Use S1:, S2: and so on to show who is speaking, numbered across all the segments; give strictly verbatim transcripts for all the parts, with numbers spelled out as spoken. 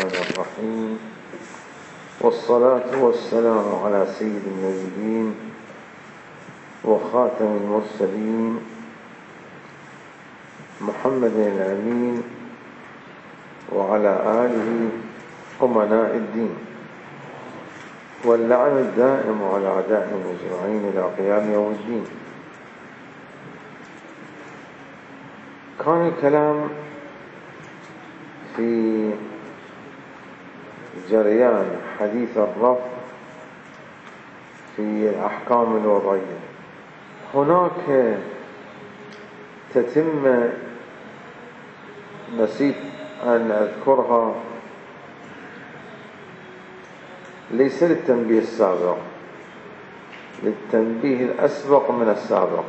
S1: الرحمن الرحيم، والصلاة والسلام على سيد النبيين وخاتم المرسلين محمد الأمين وعلى آله أمناء الدين، واللعن الدائم على أعدائهم أجمعين إلى قيام يوم الدين. كان الكلام في جريان حديث الرفع في الأحكام الوضعية. هناك تتم نسيت أن أذكرها ليس للتنبيه السابق، للتنبيه الأسبق من السابق،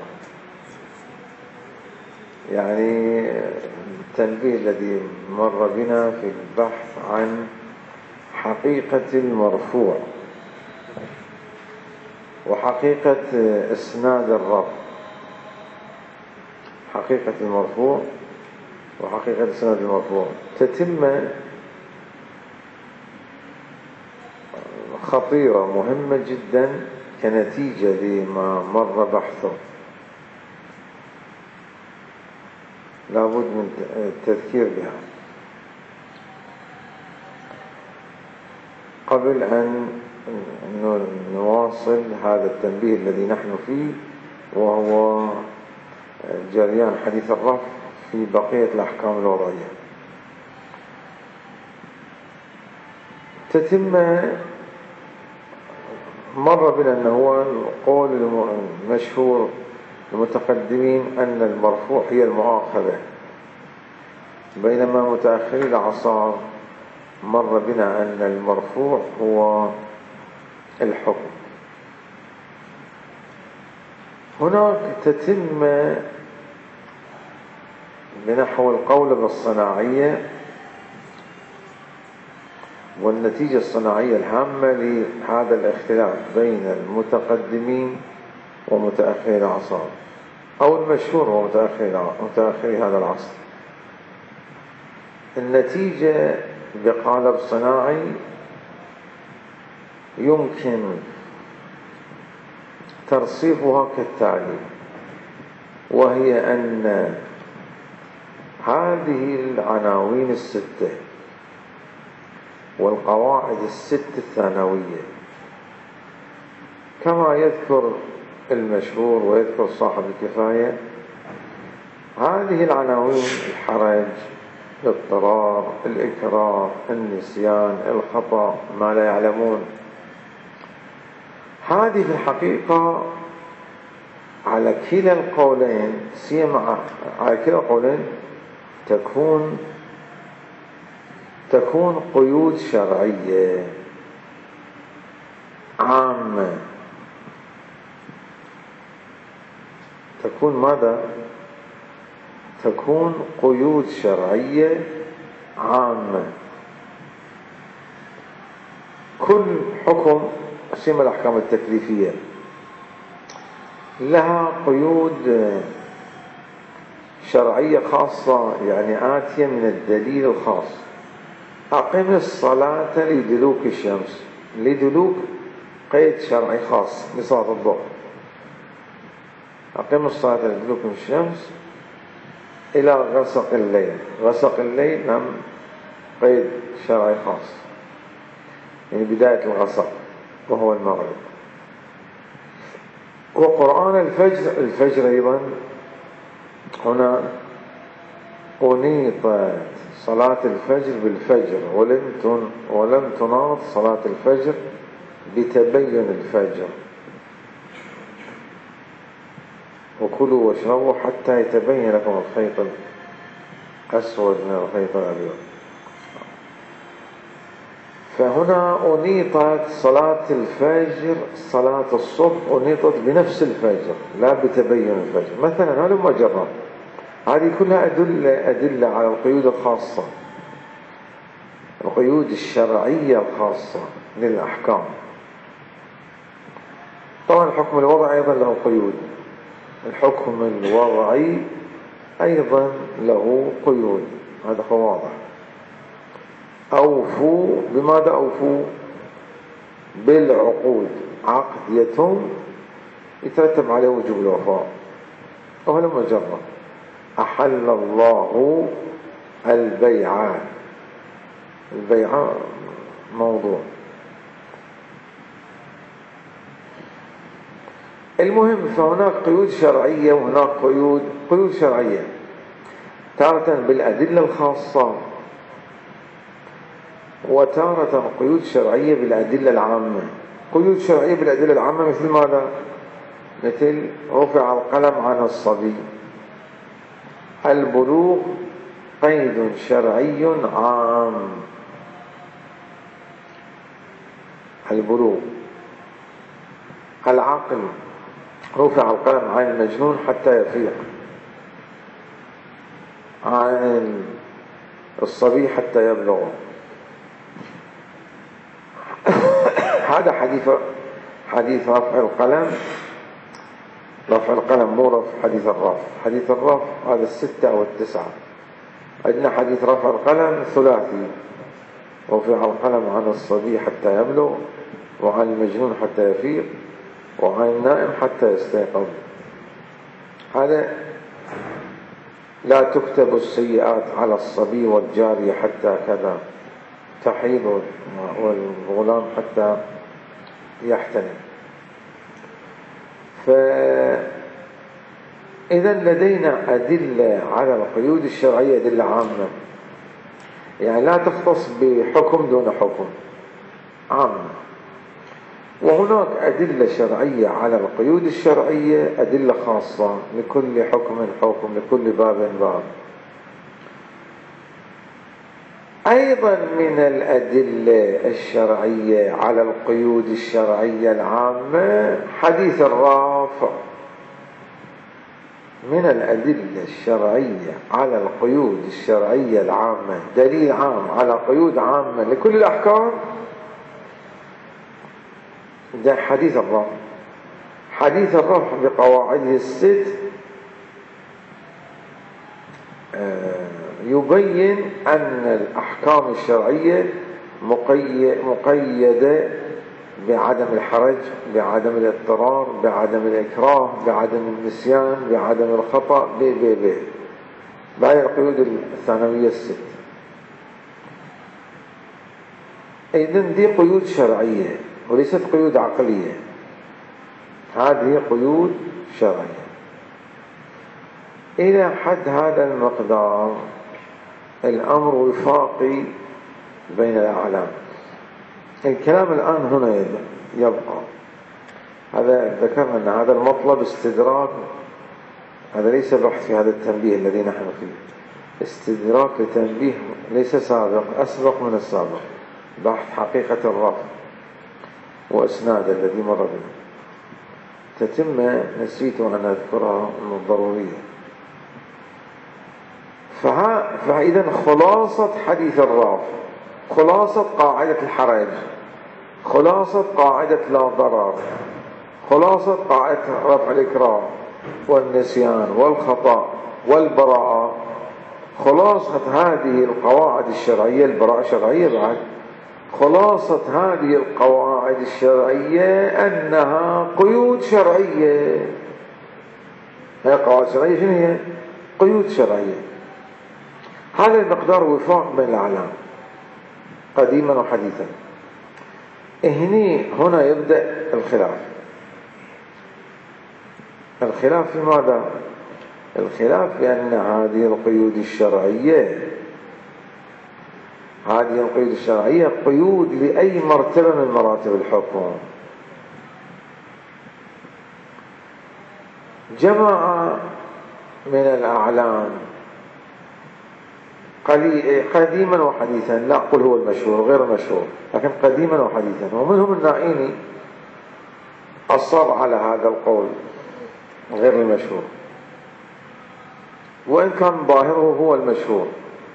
S1: يعني التنبيه الذي مر بنا في البحث عن حقيقة المرفوع وحقيقة إسناد الرفع، حقيقة المرفوع وحقيقة إسناد المرفوع تتم خطيرة مهمة جدا كنتيجة لما مر بحثه، لابد من التذكير بها قبل أن نواصل هذا التنبيه الذي نحن فيه، وهو جريان حديث الرفع في بقية الأحكام الوضعية. تتم مر بنا أنه هو القول المشهور المتقدمين أن المرفوع هي المؤاخذة، بينما متأخري الأعصار مر بنا أن المرفوع هو الحكم. هناك تتم بنحو القولبة الصناعية والنتيجة الصناعية الهامة لهذا الاختلاف بين المتقدمين ومتأخري الأعصار، أو المشهور هو متأخري هذا العصر. النتيجة بقالب صناعي يمكن ترصيفها كالتالي، وهي أن هذه العناوين الستة والقواعد الست الثانوية كما يذكر المشهور ويذكر صاحب الكفاية، هذه العناوين: الحرج، الاضطرار، الإكراه، النسيان، الخطأ، ما لا يعلمون، هذه في الحقيقة على كلا القولين سيما على كلا القولين تكون تكون قيود شرعية عامة. تكون ماذا؟ تكون قيود شرعية عامة. كل حكم سيما الأحكام التكليفية لها قيود شرعية خاصة، يعني آتية من الدليل الخاص. أقم الصلاة لدلوك الشمس، لدلوك قيد شرعي خاص لصلاة الظهر. أقم الصلاة لدلوك الشمس إلى غسق الليل، غسق الليل نعم قيد شرعي خاص، يعني بداية الغسق وهو المغرب. وقرآن الفجر، الفجر أيضا هنا أنيطت صلاة الفجر بالفجر، ولم ولم تناط صلاة الفجر بتبين الفجر. وكلوا واشربوا حتى يتبين لكم الخيط الأسود من الخيط الأبيض. فهنا أنيطت صلاة الفجر، صلاة الصبح أنيطت بنفس الفجر لا بتبين الفجر. مثلا هذا مجرد، هذه كلها أدلة أدلة على القيود الخاصة، القيود الشرعية الخاصة للأحكام. طبعا الحكم الوضعي أيضا له قيود، الحكم الوضعي أيضا له قيود، هذا هو واضح. أوفوا بماذا أوفوا؟ بالعقود. عقد يتم يترتب عليه وجوب الوفاء، وهذا مجرد. أحل الله البيع، البيع موضوع. المهم فهناك قيود شرعية وهناك قيود قيود شرعية، تارة بالأدلة الخاصة وتارة قيود شرعية بالأدلة العامة. قيود شرعية بالأدلة العامة مثل ماذا؟ مثل رفع القلم عن الصبي. البلوغ قيد شرعي عام، البلوغ. العقل رفع القلم عن المجنون حتى يفيق، عن الصبي حتى يبلغ. هذا حديث حديث رفع القلم. رفع القلم مو رفع حديث الرفع. حديث الرفع هذا الستة أو التسعة. عندنا حديث رفع القلم ثلاثي: رفع القلم عن الصبي حتى يبلغ، وعن المجنون حتى يفيق، وعن النائم حتى يستيقظ. هذا لا تكتب السيئات على الصبي والجارية حتى كذا، تحيض والغلام حتى يحتلم. فإذا لدينا أدلة على القيود الشرعية، أدلة عامة، يعني لا تختص بحكم دون حكم، عامة. وهناك أدلة شرعية على القيود الشرعية، أدلة خاصة، لكل حكم حكم، لكل باب باب. أيضا من الأدلة الشرعية على القيود الشرعية العامة حديث الرافع. من الأدلة الشرعية على القيود الشرعية العامة، دليل عام على قيود عامة لكل الأحكام، ده حديث الرفع. حديث الرفع بقواعده الست يبين أن الأحكام الشرعية مقيدة بعدم الحرج، بعدم الاضطرار، بعدم الإكراه، بعدم النسيان، بعدم الخطأ، ب ب ب بهاي القيود الثانوية الست. إذن دي قيود شرعية وليست قيود عقلية، هذه قيود شرعية. إلى حد هذا المقدار الأمر وفاقي بين الأعلام. الكلام الآن هنا يبقى، هذا ذكرنا أن هذا المطلب استدراك، هذا ليس بحث في هذا التنبيه الذي نحن فيه، استدراك لتنبيه ليس سابق، أسبق من السابق، بحث حقيقة الرفع وإسناد الذي مر بنا. تتم نسيت أن أذكرها من الضرورية. فإذا خلاصة حديث الرافع، خلاصة قاعدة الحرج، خلاصة قاعدة لا ضرر، خلاصة قاعدة رفع الإكراه والنسيان والخطأ والبراءة، خلاصة هذه القواعد الشرعية، البراءة شرعية بعد، خلاصة هذه القواعد الشرعية أنها قيود شرعية. هي قواعد شرعية، شنو هي؟ قيود شرعية. هذا المقدار وفاق بين الأعلام قديما وحديثا. هني هنا يبدأ الخلاف. الخلاف في ماذا؟ الخلاف بأن هذه القيود الشرعية، هذه القيود الشرعية قيود لأي مرتبة من مراتب الحكم. جماعة من الأعلام قديما وحديثا، لا أقول هو المشهور غير المشهور، لكن قديما وحديثا، ومنهم النائيني أصر على هذا القول غير المشهور، وإن كان ظاهره هو المشهور.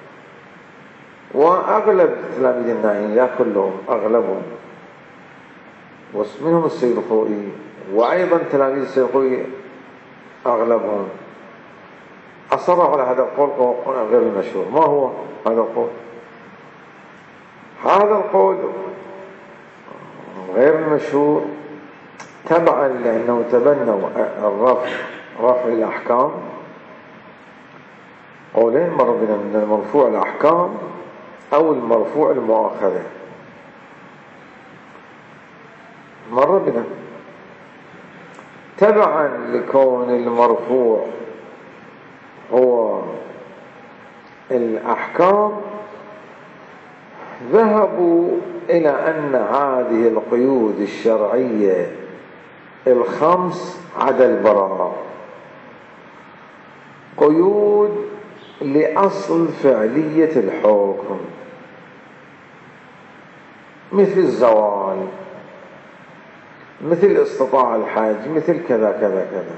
S1: وأغلب تلاميذ النائيني، لا كلهم، أغلبهم، ومنهم السيد الخوئي، وأيضا تلاميذ السيد الخوئي أغلبهم أصروا على هذا القول غير المشهور. ما هو هذا القول؟ هذا القول غير المشهور تبعا لأنه تبنوا الرفع رفع الأحكام. قولين مر بنا من المرفوع الأحكام أو المرفوع المؤاخذة، مر بنا تبعا لكون المرفوع هو الأحكام ذهبوا إلى أن هذه القيود الشرعية الخمس عدا البراءة قيود لأصل فعلية الحكم، مثل الزوال، مثل استطاع الحج، مثل كذا كذا كذا.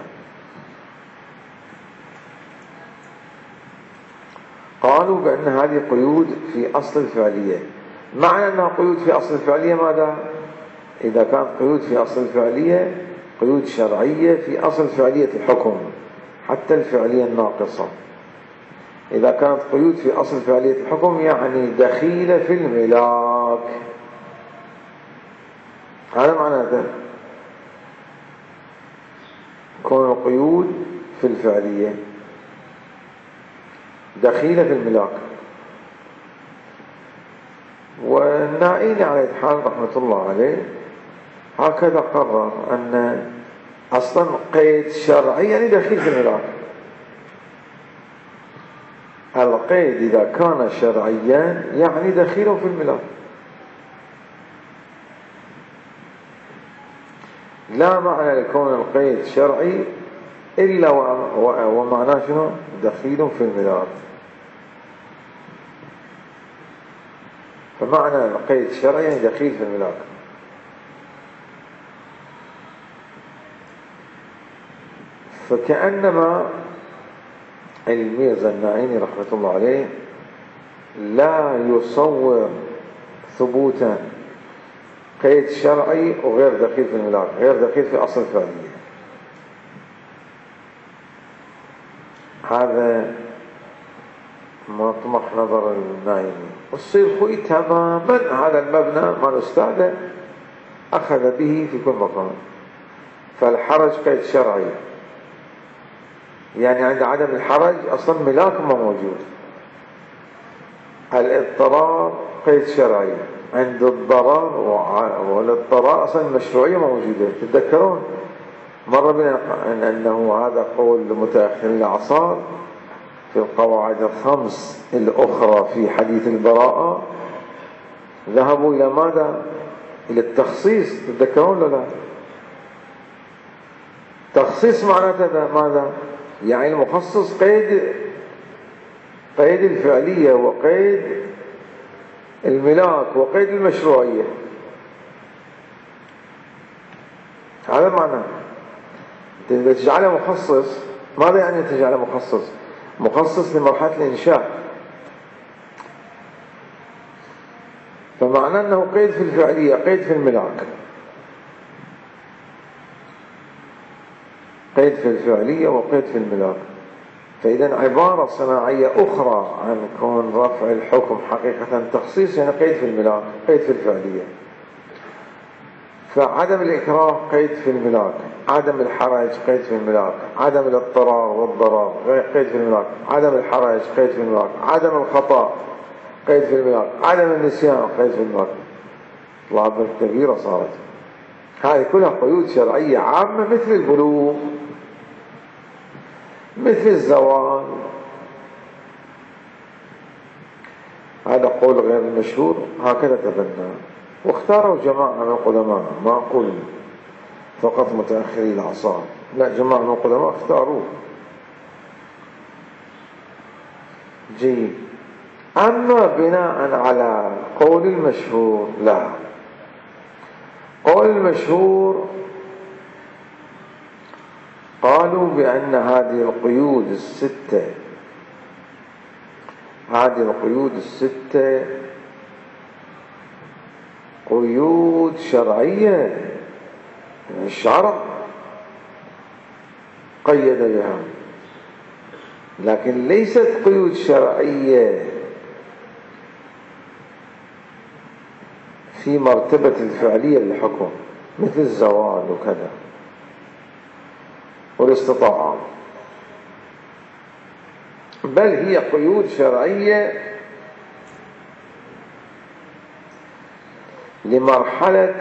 S1: قالوا بأن هذه قيود في أصل الفعلية. معنى أنها قيود في أصل الفعلية ماذا؟ إذا كانت قيود في أصل الفعلية قيود شرعية في أصل فعلية الحكم حتى الفعلية الناقصة. إذا كانت قيود في أصل فعلية الحكم يعني دخيلة في الملاك، هذا معنى ذلك كون القيود في الفعلية دخيلة في الملاك. والنائين على الحال رحمة الله عليه هكذا قرر أن أصلا قيد شرعي يعني دخيل في الملاك. القيد إذا كان شرعيا يعني دخيل في الملاك، لا معنى لكون القيد شرعي إلا ومعناه شنو؟ دخيل في الملاك. فمعنى القيد الشرعي يعني دخيل في الملاك. فكأنما الميرزا النعيمي رحمة الله عليه لا يصور ثبوتا قيد شرعي وغير دخيل في الملاك، غير دخيل في أصل الفعلية. هذا مطمح نظر النائمي. والصيرخوي تماما على المبنى ما الأستاذ أخذ به في كل مكان. فالحرج قيد شرعي يعني عند عدم الحرج أصلا ملاك ما موجود. الاضطرار قيد شرعي، عند الضرر والاضطرار أصلا المشروعية موجودة. تتذكرون مر بنا أنه هذا قول متأخر الأعصار في القواعد الخمس الأخرى في حديث البراءة ذهبوا إلى ماذا؟ إلى التخصيص. تتذكرون ولا لا؟ تخصيص معناته ماذا؟ يعني المخصص قيد قيد الفعلية وقيد الملاك وقيد المشروعية. هذا معناه تجعله مخصص. ماذا يعني تجعله مخصص؟ مخصص لمرحلة الإنشاء. فمعناه أنه قيد في الفعلية قيد في الملاك، قيد في الفعلية وقيد في الملاك. فإذا عبارة صناعية أخرى عن كون رفع الحكم حقيقة تخصيص يعني قيد في الملاك قيد في الفعلية. فعدم الإكراه قيد في الملاك، عدم الحرج قيد في الملاك، عدم الاضطرار والضرر قيد في الملاك، عدم الحرج قيد في الملاك، عدم الخطأ قيد في الملاك، عدم النسيان قيد في الملاك. لعبة كبيرة صارت. هذه كلها قيود شرعية عامة مثل البلوغ، مثل الزواج. هذا قول غير المشهور هكذا تبنى، واختاروا جماعة من القدماء. ما أقول فقط متأخري الأعصار، لا، جماعة من القدماء اختاروه. جيد. أما بناء على قول المشهور لا. قول المشهور قالوا بأن هذه القيود الستة هذه القيود الستة قيود شرعية، الشرع قيد بها، لكن ليست قيود شرعية في مرتبة الفعلية للحكم مثل الزوال وكذا والاستطاعة، بل هي قيود شرعية لمرحلة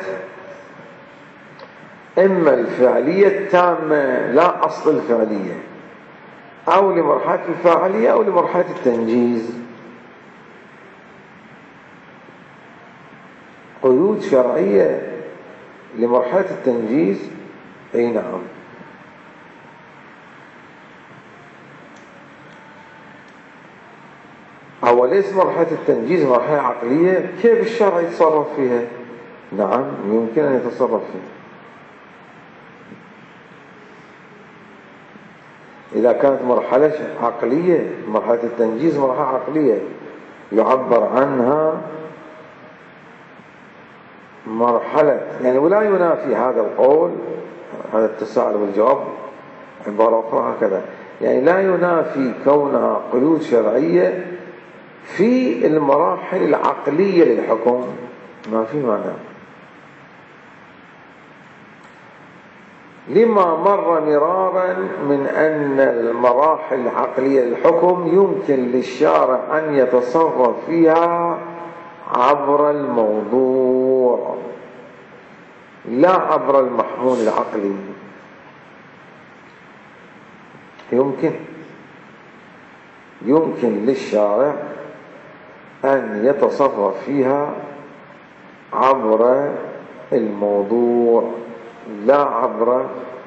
S1: إما الفعلية التامة لا أصل الفعلية، أو لمرحلة الفاعلية، أو لمرحلة التنجيز. قيود شرعية لمرحلة التنجيز، أي نعم. أو ليس مرحلة التنجيز مرحلة عقلية، كيف الشرع يتصرف فيها؟ نعم يمكن أن يتصرف فيها إذا كانت مرحلة عقلية. مرحلة التنجيز مرحلة عقلية يعبر عنها مرحلة، يعني ولا ينافي هذا القول، هذا التساؤل والجواب عبارة أخرى هكذا، يعني لا ينافي كونها قيود شرعية في المراحل العقلية للحكم، ما في معنى. لما مر مرارا من أن المراحل العقلية للحكم يمكن للشارع أن يتصرف فيها عبر الموضوع لا عبر المحمول العقلي. يمكن يمكن للشارع أن يتصرف فيها عبر الموضوع لا عبر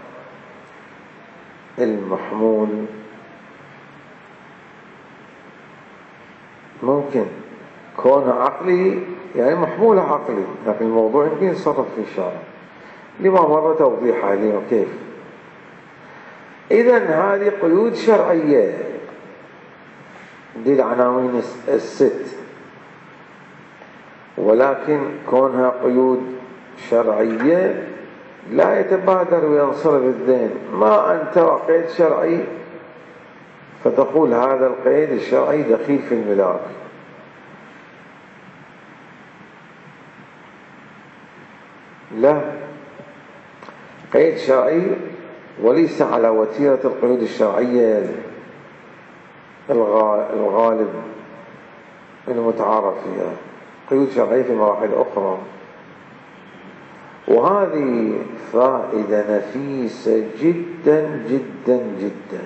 S1: المحمول. ممكن كونها عقلي يعني محمولها عقلي، لكن الموضوع يمكن يتصرف في الشارع لما مر توضيحها اليوم كيف. إذن هذه قيود شرعية، دي العناوين الست، ولكن كونها قيود شرعية لا يتبادر وينصرف الذهن. ما أن ترى قيد شرعي فتقول هذا القيد الشرعي دخيل في الملاك. لا، قيد شرعي وليس على وتيرة القيود الشرعية الغالب المتعارف فيها، قيود شرعية في مراحل أخرى. وهذه فائدة نفيسة جدا جدا جدا،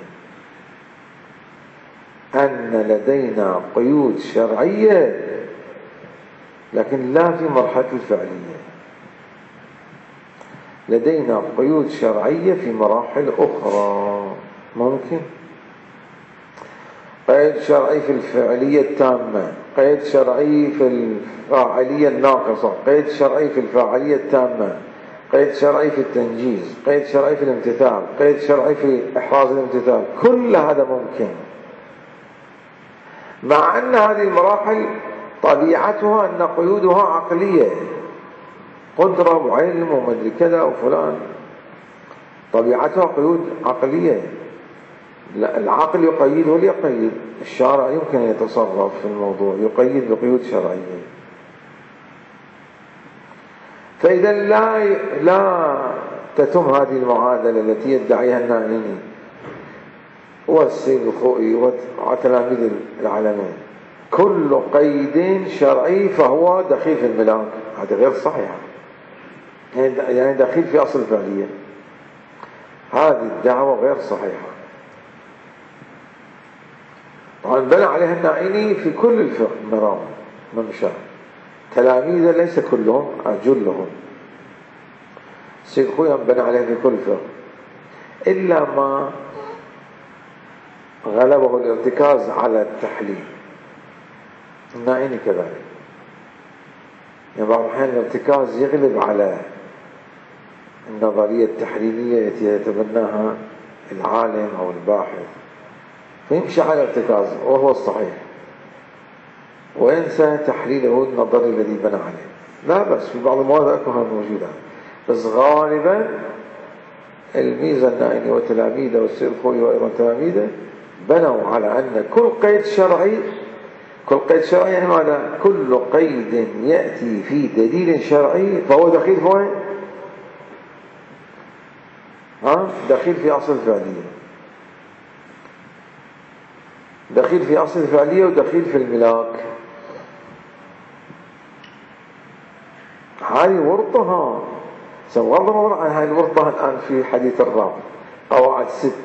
S1: أن لدينا قيود شرعية لكن لا في مرحلة الفعلية، لدينا قيود شرعية في مراحل أخرى. ممكن قيد شرعي في الفعلية التامة، قيد شرعي في الفاعلية الناقصة، قيد شرعي في الفاعلية التامة، قيد شرعي في التنجيز، قيد شرعي في الامتثال، قيد شرعي في إحراز الامتثال. كل هذا ممكن، مع أن هذه المراحل طبيعتها أن قيودها عقلية، قدرة وعلم ومدري كذا وفلان، طبيعتها قيود عقلية. العقل يقيد وليقيد، الشارع يمكن أن يتصرف في الموضوع يقيد بقيود شرعية. فإذا لا لا تتم هذه المعادلة التي يدعيها النائني والسيد الخوئي وتلاميذ العالمين، كل قيد شرعي فهو دخيل في الملاك، هذا غير صحيح، يعني دخيل في أصل الفعلية. هذه الدعوة غير صحيحة. طبعا بنى عليها النائني في كل الفقه مرام ممشى، تلاميذه ليس كلهم، أجلهم. السيد خويا بنى عليها في كل فقه، إلا ما غلبه الارتكاز على التحليل. النائني كذلك، يعني بعض الأحيان الارتكاز يغلب على النظرية التحليلية التي يتبناها العالم أو الباحث، فيمشي على الارتكاز وهو الصحيح وينسى تحليله النظري الذي بنى عليه. لا بس في بعض المواد أكونها موجودة، بس غالبا الميزة النائني وتلاميذه والسيد الخوئي وأيضا تلاميذه بنوا على أن كل قيد شرعي كل قيد شرعي يعني ماذا؟ كل قيد يأتي في دليل شرعي فهو دخيل في وين؟ ها؟ دخيل في أصل الفعلية، دخيل في أصل الفعلية ودخيل في الملاك. هذه ورطها، بغض النظر عن هذه الورطة الآن في حديث الرابع، قواعد ست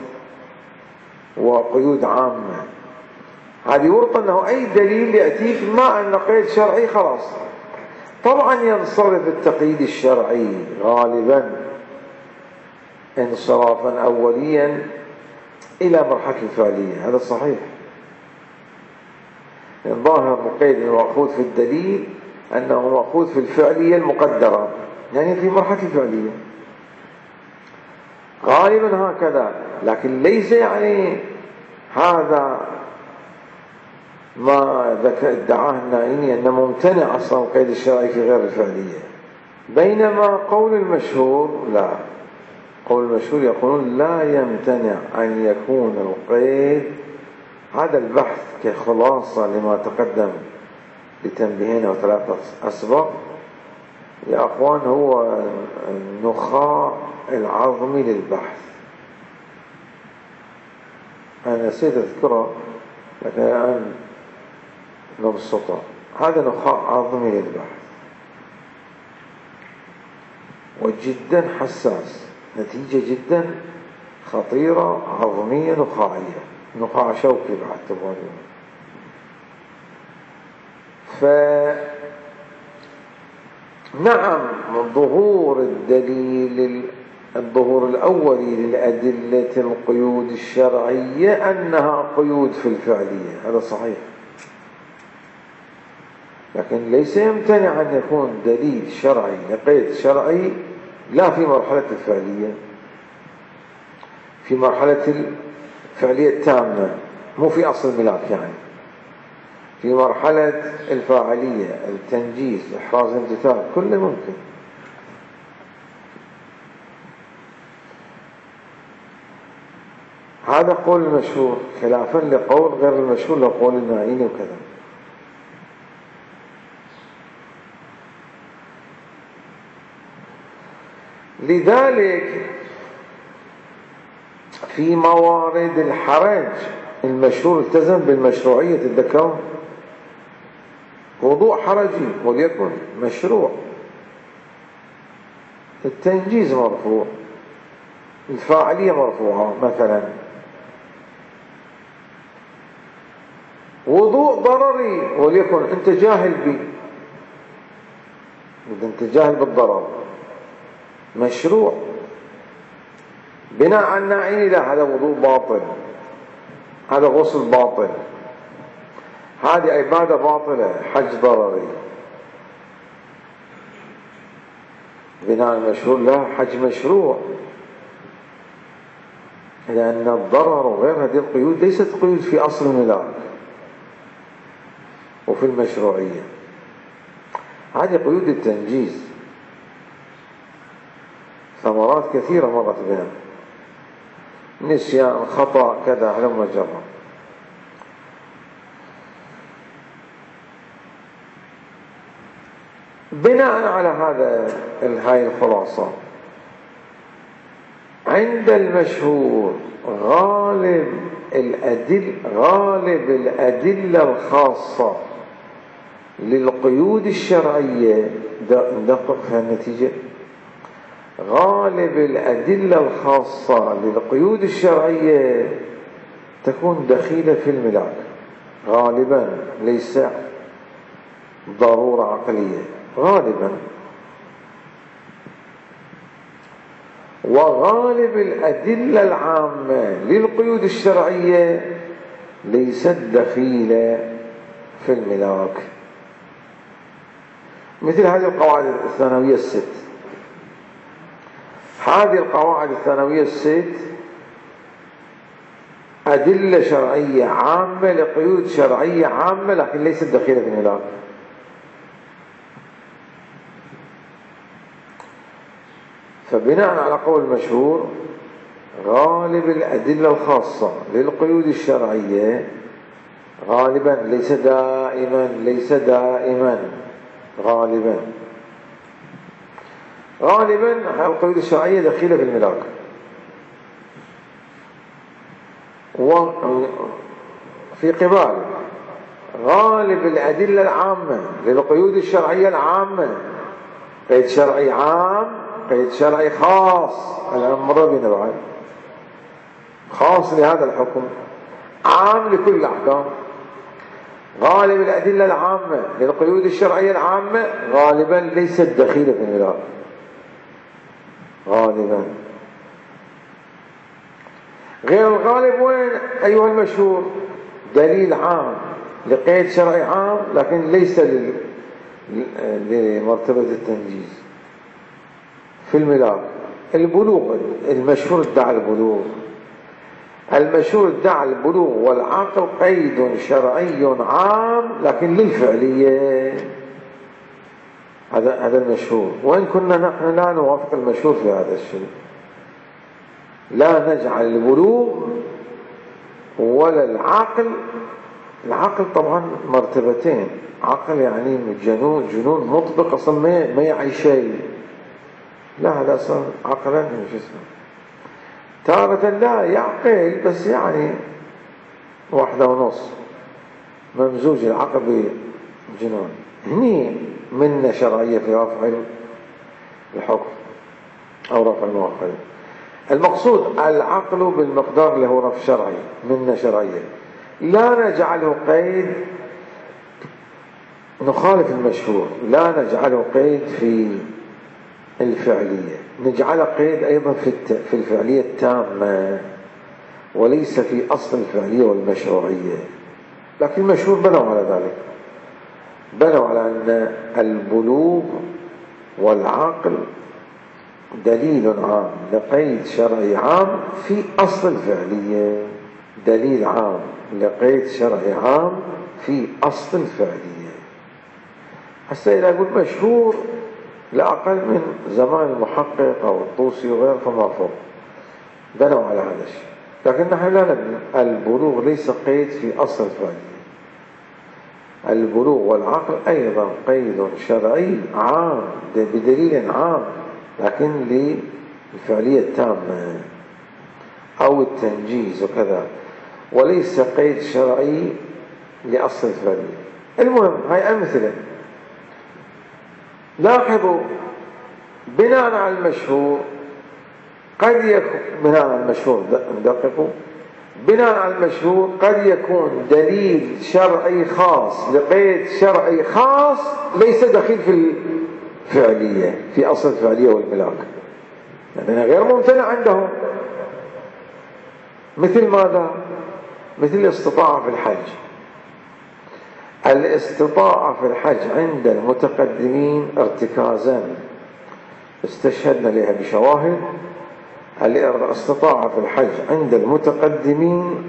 S1: وقيود عامة. هذه ورطة أنه أي دليل يأتيك مع أن قيد شرعي خلاص. طبعا ينصرف التقييد الشرعي غالبا انصرافا أوليا إلى مرحلة الفعلية، هذا صحيح. ظاهر القيد المأخوذ في الدليل أنه مأخوذ في الفعلية المقدرة، يعني في مرحلة الفعلية غالبا هكذا، لكن ليس يعني هذا ما ادعاه النائيني أنه ممتنع أصلا القيد الشرعي في غير الفعلية. بينما قول المشهور لا، قول المشهور يقولون لا يمتنع أن يكون القيد. هذا البحث كخلاصة لما تقدم بتنبيهين أو ثلاثة أسبق يا أخوان هو النخاع العظمي للبحث. أنا نسيت أذكره لكن الآن نبسطه. هذا نخاع عظمي للبحث وجدا حساس، نتيجة جدا خطيرة عظمية نخاعية، نخاع شوكي بعد تبغون. فنعم ظهور الدليل الظهور الأولي للأدلة القيود الشرعية أنها قيود في الفعلية، هذا صحيح، لكن ليس يمتنع أن يكون دليل شرعي لقيد شرعي لا في مرحلة الفعلية، في مرحلة الفعلية التامة، مو في أصل الملاك، يعني في مرحلة الفاعلية، التنجيز، إحراز الامتثال، كله ممكن. هذا قول المشهور خلافا لقول غير المشهور لقول النائيني وكذا. لذلك في موارد الحرج المشهور التزم بالمشروعية، تذكرون وضوء حرجي وليكن مشروع، التنجيز مرفوع، الفاعلية مرفوعة مثلا، وضوء ضرري وليكن أنت جاهل به، إذا أنت جاهل بالضرر مشروع بناء على النائين. لا، هذا وضوء باطل، هذا غسل باطل، هذه عبادة باطلة، حج ضرري. بناء المشهور لا، حج مشروع، لأن الضرر وغير هذه القيود ليست قيود في أصل الملاك وفي المشروعية، هذه قيود التنجيز، ثمرات كثيرة مرت بنا، نسيان، خطأ، كذا، هلم جرا. بناء على هذا هاي الخلاصة، عند المشهور غالب الأدل غالب الأدلة الخاصة للقيود الشرعية، ندقق في النتيجة، غالب الأدلة الخاصة للقيود الشرعية تكون دخيلة في الملاك غالبا، ليس ضرورة عقلية غالبا. وغالب الأدلة العامة للقيود الشرعية ليست دخيلة في الملاك، مثل هذه القواعد الثانوية الست. هذه القواعد الثانوية الست أدلة شرعية عامة لقيود شرعية عامة، لكن ليست دخيلة في الملاك. فبناء على قول المشهور غالب الأدلة الخاصة للقيود الشرعية غالبا، ليس دائما، دائما ليس دائما، غالبا. غالبا القيود الشرعية دخيلة في الملاك، وفي قبال غالب الأدلة العامة للقيود الشرعية العامة، قيد شرعي عام، قيد شرعي خاص، الأمر بنا بعد خاص لهذا الحكم، عام لكل الأحكام. غالب الأدلة العامة للقيود الشرعية العامة غالبا ليست دخيلة في الملاك، غالبا. غير الغالب وين أيها المشهور؟ دليل عام لقيد شرعي عام لكن ليس لمرتبة التنجيز في الملاك. البلوغ المشهور ادعى البلوغ، المشهور ادعى البلوغ والعقل قيد شرعي عام لكن للفعلية، هذا هذا المشهور. وإن كنا نحن لا نوافق المشهور في هذا الشيء، لا نجعل البلوغ ولا العقل. العقل طبعا مرتبتين، عقل يعني جنون جنون مطلق اصلا ما ما يعي شيء، لا هذا اصلا عقلا مش اسمه. تارة لا يعقل بس يعني واحدة ونص، ممزوج العقل بجنون. هني منة شرعية في رفع الحكم أو رفع المؤخر. المقصود العقل بالمقدار اللي هو رفع شرعي، منة شرعية، لا نجعله قيد نخالف المشهور، لا نجعله قيد في الفعلية، نجعله قيد أيضا في في الفعلية التامة وليس في أصل الفعلية والمشروعية. لكن المشهور بنوا على ذلك، بنوا على أن البلوغ والعقل دليل عام لقيد شرعي عام في أصل الفعلية، دليل عام لقيد شرعي عام في أصل الفعلية. هسه إذا أقول مشهور لا أقل من زمان المحقق أو الطوسي وغيره فما فوق، بنوا على هذا الشيء. لكن نحن لا نبني، البلوغ ليس قيد في أصل الفعلية، البلوغ والعقل أيضا قيد شرعي عام بدليل عام لكن للفعلية التامة أو التنجيز وكذا، وليس قيد شرعي لأصل الفعلية. المهم هاي أمثلة. لاحظوا بناء على المشهور قد يكون بناء على المشهور دققوا بناء على المشهور قد يكون دليل شرعي خاص لقيد شرعي خاص ليس دخيل في الفعلية في أصل الفعلية والملاك، لأنها غير ممتنع عندهم. مثل ماذا؟ مثل الاستطاعة في الحج. الاستطاعة في الحج عند المتقدمين ارتكازا استشهدنا لها بشواهد. الاستطاعة في الحج عند المتقدمين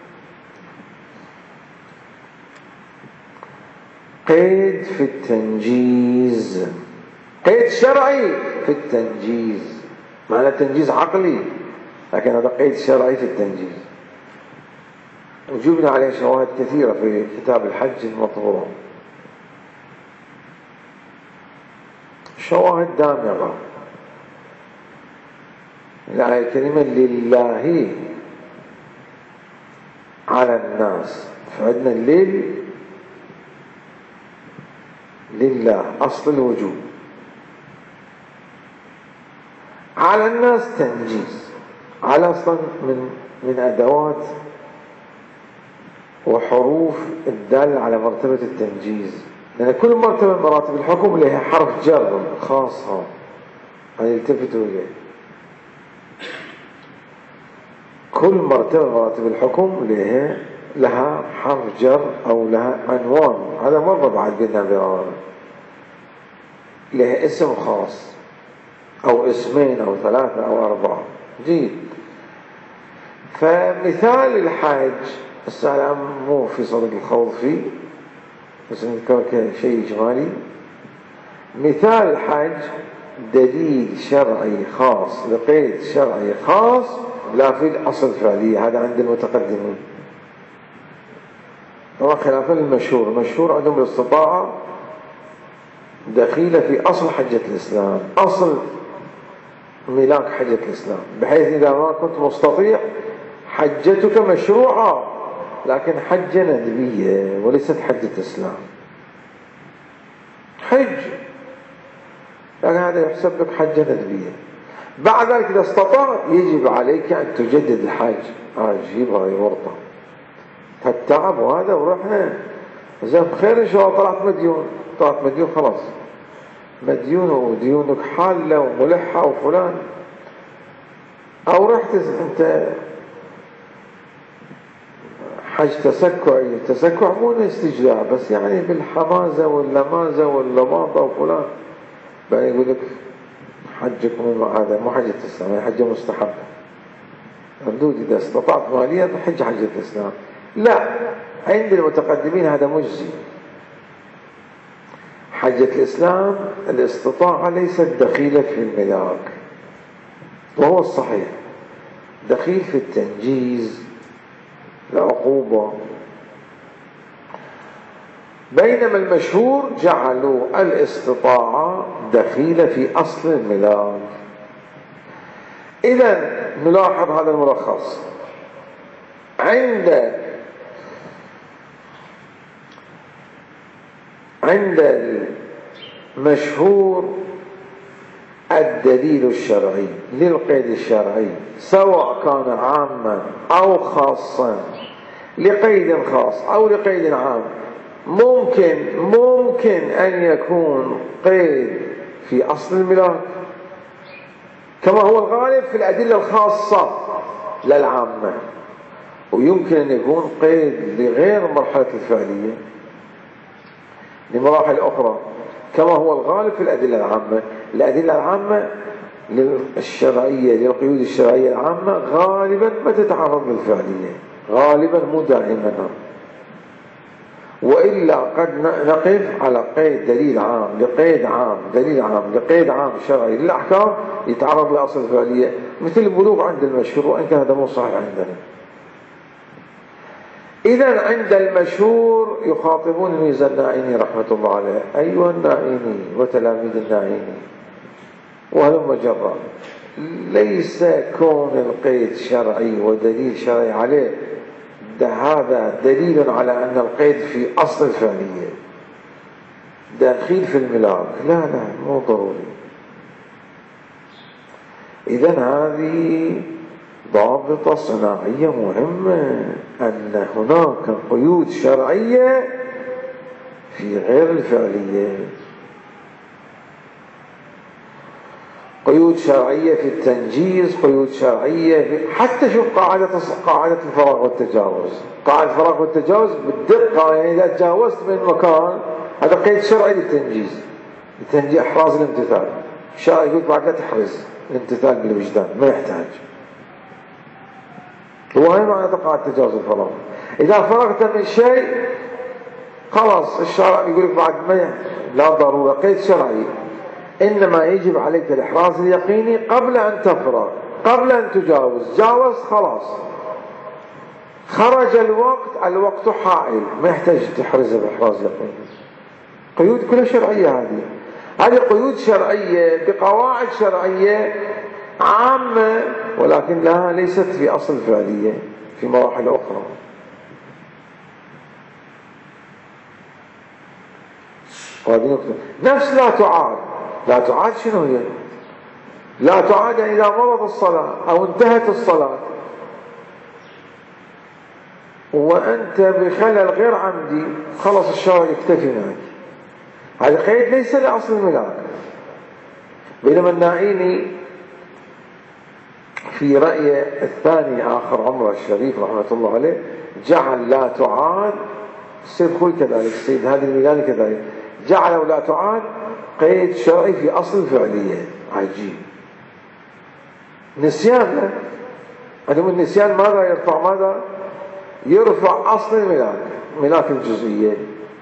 S1: قيد في التنجيز، قيد شرعي في التنجيز، معنى تنجيز عقلي لكن هذا قيد شرعي في التنجيز، وجبنا عليه شواهد كثيرة في كتاب الحج المطبوع، شواهد دامغة. الآية الكريمة لله على الناس، فعندنا الليل لله أصل الوجود، على الناس تنجيز، على أصلا من من أدوات وحروف الدالة على مرتبة التنجيز، لأن كل مرتبة من مراتب الحكم لها حرف جر خاصة يلتفتوا إليه. كل مرتبة من مراتب الحكم لها لها حرف جر أو لها عنوان، هذا مرة بعد بيننا برارة، لها اسم خاص أو اسمين أو ثلاثة أو أربعة. جيد. فمثال الحاج السلام مو في صدد الخوض فيه بس نذكر كشيء إجمالي. مثال الحاج دليل شرعي خاص لقيد شرعي خاص لا في الأصل الفعلي، هذا عند المتقدمين. طبعا خلافا للمشهور. المشهور عندهم الاستطاعة دخيلة في أصل حجة الإسلام، أصل ملاك حجة الإسلام، بحيث إذا ما كنت مستطيع حجتك مشروعة، لكن حجة ندبية وليست حجة إسلام. حج لكن هذا يحسب لك حجة ندبية. بعد ذلك إذا استطعت يجب عليك أن تجدد الحج. عجيب هاي ورطة هالتعب وهذا ورحنا زين بخير إن شاء الله. طلعت مديون، طلعت مديون خلاص، مديون وديونك حالة وملحة وفلان. أو رحت أنت حج تسكعي، التسكع مو استجداع بس يعني بالحمازة واللمازة واللماطة وفلان، بعدين يقول لك حجك مو هذا مو حجة الإسلام، هي حجة مستحبة. ردود إذا استطعت ماليا حج حجة الإسلام. لا، عند المتقدمين هذا مجزي. حجة الإسلام الاستطاعة ليست دخيلة في الملاك، وهو الصحيح، دخيل في التنجيز، العقوبة. بينما المشهور جعلوا الاستطاعة دخيلة في أصل الملاك. إذا نلاحظ هذا الملخص. عند عند المشهور الدليل الشرعي للقيد الشرعي سواء كان عاما أو خاصا، لقيد خاص أو لقيد عام، ممكن ممكن أن يكون قيد في أصل الملاك كما هو الغالب في الأدلة الخاصة للعامة، ويمكن أن يكون قيد لغير مرحلة الفعلية لمراحل أخرى كما هو الغالب في الأدلة العامة. الأدلة العامة للشرعية للقيود الشرعية العامة غالبا ما تتعرض للفعلية، غالبا مو دائما، وإلا قد نقف على قيد دليل عام لقيد عام دليل عام لقيد عام شرعي للأحكام يتعرض لأصل الفعلية، مثل البلوغ عند المشهور، وإن كان هذا مو صحيح عندنا. إذا عند المشهور يخاطبون الميزة الناعيني رحمة الله عليه، أيها الناعيني وتلاميذ الناعيني وهلم جرا، ليس كون القيد شرعي ودليل شرعي عليه ده هذا دليل على أن القيد في أصل الفعلية داخل في الملاك، لا لا مو ضروري. إذا هذه ضابطة صناعية مهمة، أن هناك قيود شرعية في غير الفعلية، قيود شرعية في التنجيز، قيود شرعية في حتى شوف قاعدة قاعدة الفراغ والتجاوز. قاعدة الفراغ والتجاوز بالدقة، يعني إذا تجاوزت من مكان هذا قيد شرعي للتنجيز، لتنجيز إحراز الامتثال. الشرع يقول بعد لا تحرز الامتثال بالوجدان، ما يحتاج. وهي معنى قاعدة تجاوز الفراغ. إذا فرغت من شيء خلاص الشرع يقول لك بعد ما لا ضرورة، قيد شرعي، إنما يجب عليك الإحراز اليقيني قبل أن تفرغ، قبل أن تجاوز. جاوز خلاص خرج الوقت، الوقت حائل، ما يحتاج تحرز بإحراز يقيني. قيود كلها شرعية، هذه هذه قيود شرعية بقواعد شرعية عامة، ولكن لها ليست في أصل فعلية في مراحل أخرى. وهذه نقطة. نفس لا تعاد. لا تعاد شنو هي؟ لا تعاد يعني إذا مرض الصلاة أو انتهت الصلاة وأنت بخلل غير عمدي، خلص الشرع يكتفي معك. هذا قيد ليس لأصل الملاك. بينما الناعيني في رأيه الثاني آخر عمره الشريف رحمة الله عليه جعل لا تعاد، السيد خوي كذلك، السيد هادي الميلاني كذلك، جعلوا لا تعاد قيد شرعي في أصل الفعلية. عجيب. نسيان له، عندهم النسيان ماذا يرفع؟ ماذا يرفع؟ أصل الملاك، ملاك الجزئية.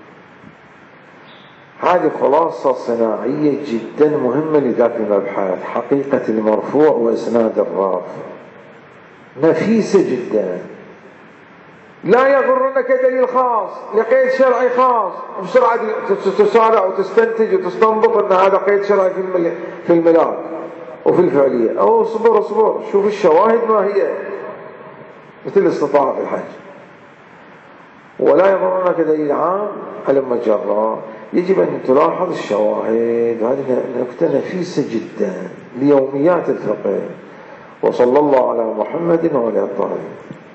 S1: هذه خلاصة صناعية جدا مهمة لذاك المبحث، حقيقة المرفوع وإسناد الرافع، نفيسة جدا. لا يغرنك دليل خاص لقيد شرعي خاص بسرعة تسارع وتستنتج وتستنبط أن هذا قيد شرعي في الملاك وفي الفعلية. أو اصبر اصبر شوف الشواهد ما هي، مثل الاستطاعة في الحج. ولا يغرنك دليل عام على المجرة، يجب أن تلاحظ الشواهد. هذه نكتة نفيسة جدا ليوميات الفقه. وصلى الله على محمد وعلى آله الطاهرين.